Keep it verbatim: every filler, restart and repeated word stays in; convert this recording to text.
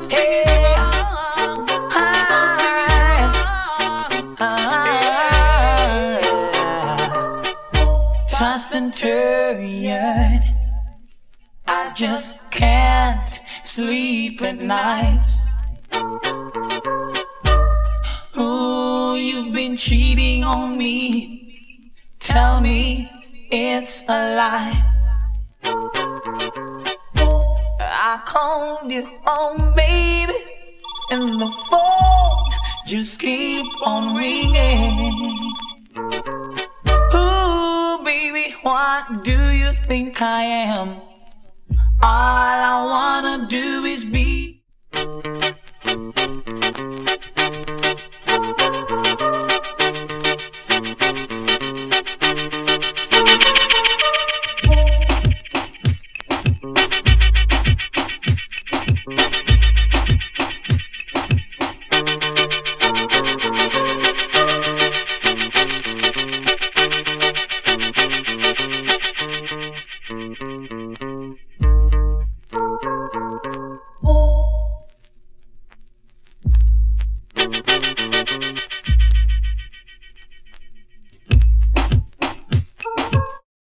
Hey, strong, so very strong. Tossed and turned, I just can't sleep at nights. Ooh, you've been cheating on me. Tell me it's a lie. I called you home, baby, and the phone just keep on ringing. Ooh, baby, what do you think I am? All I wanna do is be